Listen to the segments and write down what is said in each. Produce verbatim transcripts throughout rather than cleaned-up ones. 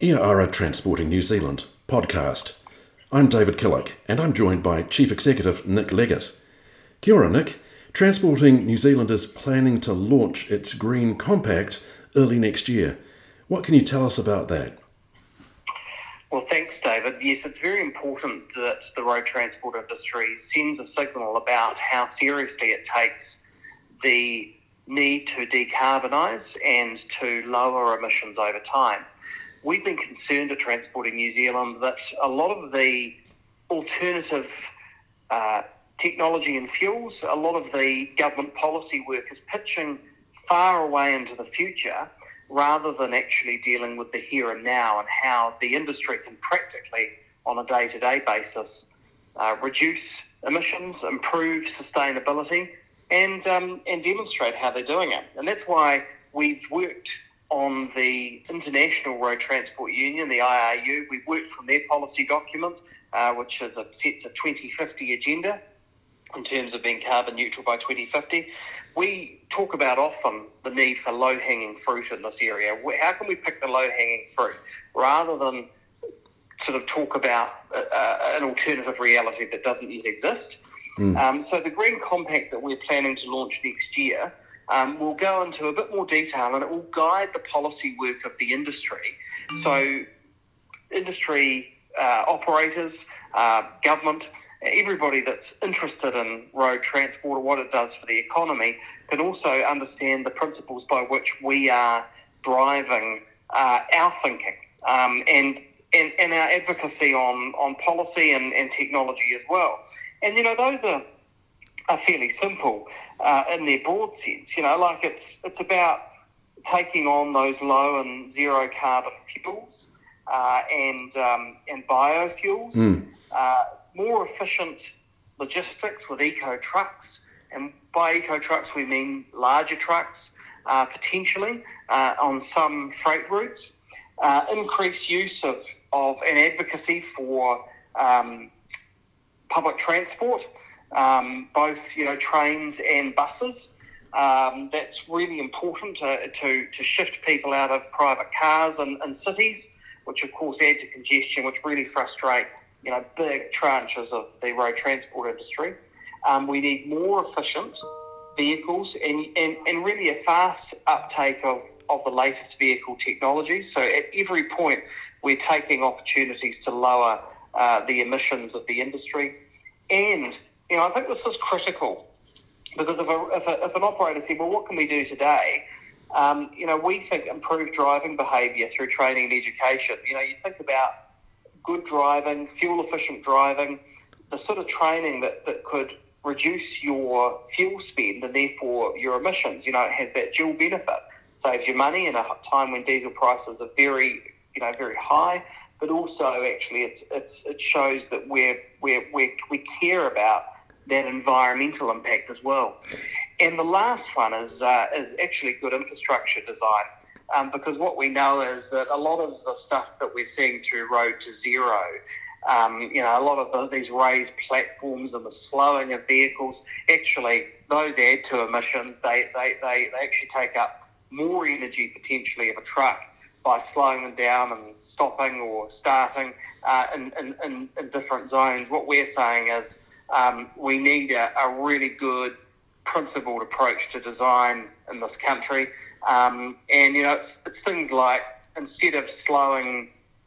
Ia Ara Transporting New Zealand podcast. I'm David Killick and I'm joined by Chief Executive Nick Leggett. Kia ora, Nick. Transporting New Zealand is planning to launch its Green Compact early next year. What can you tell us about that? Well, thanks, David. Yes, it's very important that the road transport industry sends a signal about how seriously it takes the need to decarbonise and to lower emissions over time. We've been concerned at Transporting New Zealand that a lot of the alternative uh, technology and fuels, a lot of the government policy work is pitching far away into the future rather than actually dealing with the here and now and how the industry can practically, on a day-to-day basis, uh, reduce emissions, improve sustainability, and um, and demonstrate how they're doing it. And that's why we've worked on the International Road Transport Union, the I R U. We've worked from their policy document, uh, which is a sets a twenty fifty agenda in terms of being carbon neutral by twenty fifty. We talk about often the need for low-hanging fruit in this area. How can we pick the low-hanging fruit rather than sort of talk about uh, an alternative reality that doesn't yet exist? Mm. Um, so the Green Compact that we're planning to launch next year um, will go into a bit more detail, and it will guide the policy work of the industry. So industry uh, operators, uh, government, everybody that's interested in road transport or what it does for the economy can also understand the principles by which we are driving uh, our thinking um, and, and and our advocacy on, on policy and, and technology as well. And, you know, those are, are fairly simple uh, in their broad sense. You know, like it's it's about taking on those low and zero carbon fuels uh, and um, and biofuels, mm. uh, more efficient logistics with eco trucks, and by eco trucks we mean larger trucks, uh, potentially uh, on some freight routes. Uh, increased use of of an advocacy for um, public transport, um, both you know trains and buses. Um, that's really important to, to to shift people out of private cars in, in cities, which of course add to congestion, which really frustrate you know big tranches of the road transport industry. Um, we need more efficient vehicles and, and, and really a fast uptake of, of the latest vehicle technology. So at every point we're taking opportunities to lower uh, the emissions of the industry. And, you know, I think this is critical because if, a, if, a, if an operator said, well, what can we do today? Um, you know, we think improved driving behaviour through training and education. You know, you think about good driving, fuel-efficient driving, the sort of training that, that could reduce your fuel spend and therefore your emissions. You know, it has that dual benefit. Saves you money in a time when diesel prices are very, you know, very high, but also actually it's, it's, it shows that we're, we're, we're, we care about that environmental impact as well. And the last one is uh, is actually good infrastructure design, um, because what we know is that a lot of the stuff that we're seeing through Road to Zero, um, you know, a lot of the, these raised platforms and the slowing of vehicles, actually those add to emissions. They, they, they, they actually take up more energy potentially of a truck by slowing them down and stopping or starting uh, in, in, in, in different zones. What we're saying is um, we need a, a really good principled approach to design in this country. Um, and, you know, it's, it's things like instead of slowing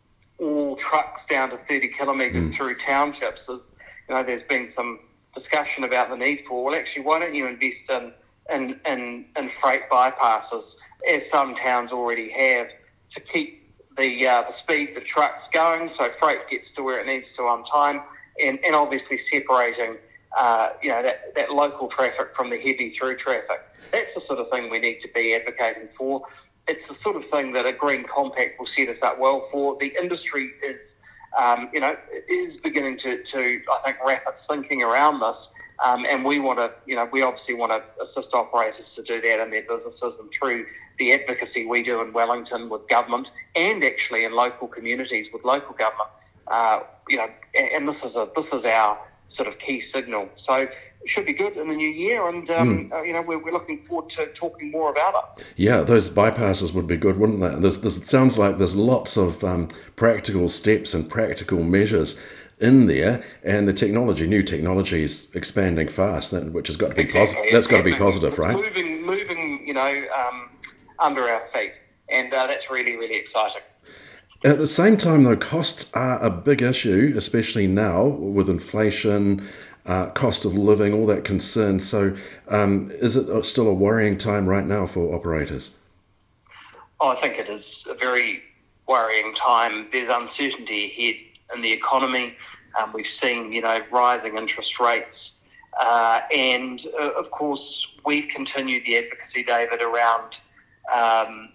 all trucks down to thirty kilometres mm. through townships, you know, there's been some discussion about the need for, well, actually, why don't you invest in, in, in, in freight bypasses, as some towns already have, to keep the uh, the speed the truck's going so freight gets to where it needs to on time, and, and obviously separating uh, you know that, that local traffic from the heavy through traffic. That's the sort of thing we need to be advocating for. It's the sort of thing that a Green Compact will set us up well for. The industry is, um, you know, is beginning to, to, I think, wrap its thinking around this, um, and we want to, you know, we obviously want to assist operators to do that in their businesses and through the advocacy we do in Wellington with government and actually in local communities with local government. Uh, you know, and this is a this is our sort of key signal. So, should be good in the new year, and um, mm. uh, you know we're, we're looking forward to talking more about it. Yeah, those bypasses would be good, wouldn't they? There's, there's, it sounds like there's lots of um, practical steps and practical measures in there, and the technology, new technology, is expanding fast, which has got to be exactly. positive. That's got to be positive, right? Moving, moving, you know, um, under our feet, and uh, that's really, really exciting. At the same time, though, costs are a big issue, especially now with inflation, uh, cost of living, all that concern. So um, is it still a worrying time right now for operators? Oh, I think it is a very worrying time. There's uncertainty ahead in the economy. Um, we've seen, you know, rising interest rates. Uh, and, uh, of course, we've continued the advocacy, David, around um,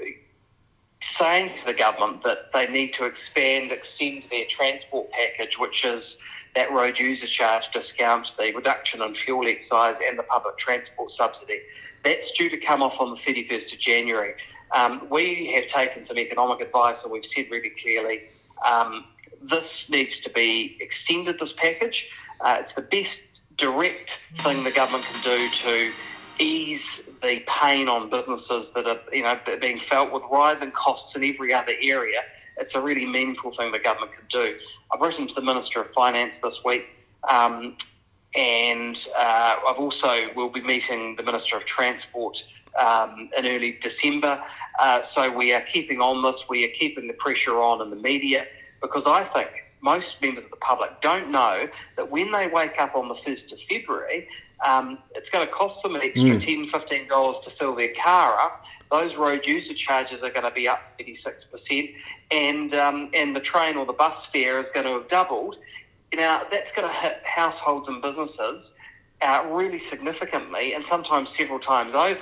saying to the government that they need to expand, extend their transport package, which is that road user charge discount, the reduction in fuel excise and the public transport subsidy. That's due to come off on the thirty-first of January. Um, we have taken some economic advice, and we've said really clearly um, this needs to be extended, this package. Uh, it's the best direct thing the government can do to ease the pain on businesses that are, you know, being felt with rising costs in every other area. It's a really meaningful thing the government can do. I've written to the Minister of Finance this week, um, and uh, I've also will be meeting the Minister of Transport um, in early December. Uh, so we are keeping on this. We are keeping the pressure on in the media, because I think most members of the public don't know that when they wake up on the first of February, um, it's going to cost them an extra mm. ten dollars, fifteen dollars to fill their car up. Those road user charges are going to be up thirty-six percent, and um, and the train or the bus fare is going to have doubled. Now, that's going to hit households and businesses uh, really significantly, and sometimes several times over,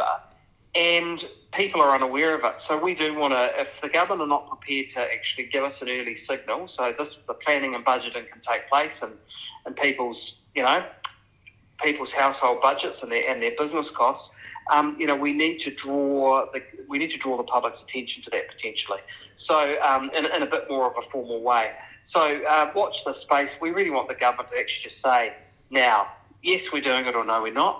and people are unaware of it. So we do want to, if the government are not prepared to actually give us an early signal, so this the planning and budgeting can take place, and, and people's, you know, people's household budgets and their and their business costs, um, you know, we need to draw the we need to draw the public's attention to that potentially. So um, in, in a bit more of a formal way. So uh, watch this space. We really want the government to actually just say, now, yes, we're doing it, or no, we're not.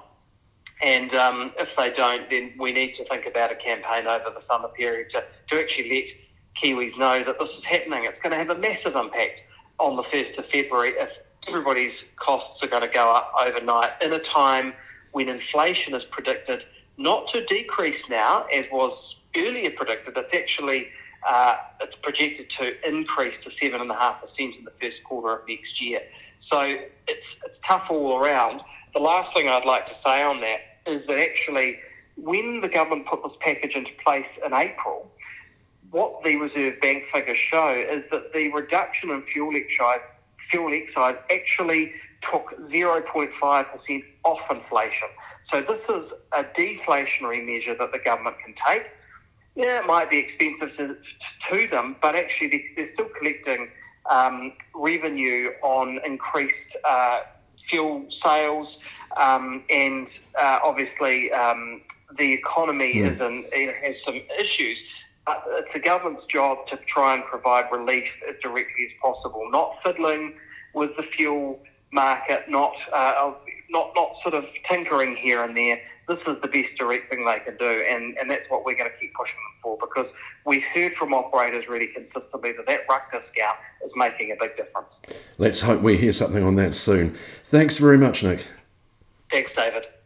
And um, if they don't, then we need to think about a campaign over the summer period to, to actually let Kiwis know that this is happening. It's going to have a massive impact on the first of February if everybody's costs are going to go up overnight in a time when inflation is predicted not to decrease now, as was earlier predicted. It's actually uh, it's projected to increase to seven point five percent in the first quarter of next year. So it's, it's tough all around. The last thing I'd like to say on that is that actually when the government put this package into place in April, what the Reserve Bank figures show is that the reduction in fuel excise, fuel excise actually took zero point five percent off inflation. So this is a deflationary measure that the government can take. Yeah, it might be expensive to, to them, but actually they're still collecting um, revenue on increased uh, fuel sales, um, and uh, obviously um, the economy mm. is in, it has some issues. But it's the government's job to try and provide relief as directly as possible, not fiddling with the fuel market, not uh, not not sort of tinkering here and there. This is the best direct thing they can do, and, and that's what we're going to keep pushing them for, because we heard from operators really consistently that that ruck discount is making a big difference. Let's hope we hear something on that soon. Thanks very much, Nick. Thanks, David.